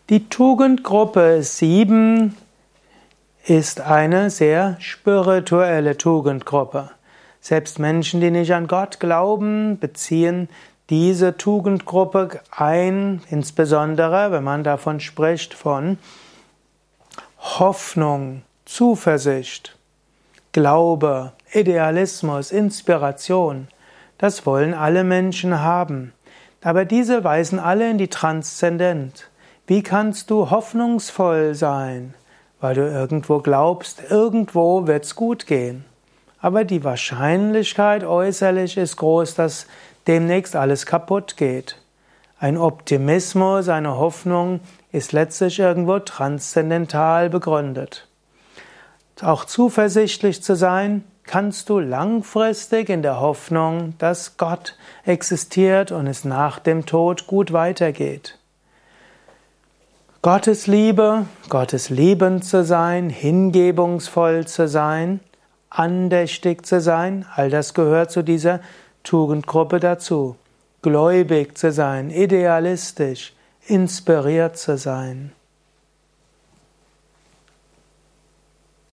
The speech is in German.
Die Tugendgruppe 7 ist eine sehr spirituelle Tugendgruppe. Selbst Menschen, die nicht an Gott glauben, beziehen diese Tugendgruppe ein, insbesondere wenn man davon spricht von Hoffnung, Zuversicht, Glaube, Idealismus, Inspiration. Das wollen alle Menschen haben. Aber diese weisen alle in die Transzendenz. Wie kannst du hoffnungsvoll sein? Weil du irgendwo glaubst, irgendwo wird's gut gehen. Aber die Wahrscheinlichkeit äußerlich ist groß, dass demnächst alles kaputt geht. Ein Optimismus, eine Hoffnung ist letztlich irgendwo transzendental begründet. Auch zuversichtlich zu sein, kannst du langfristig in der Hoffnung, dass Gott existiert und es nach dem Tod gut weitergeht. Gottes Liebe, Gottes liebend zu sein, hingebungsvoll zu sein, andächtig zu sein, all das gehört zu dieser Tugendgruppe dazu. Gläubig zu sein, idealistisch, inspiriert zu sein.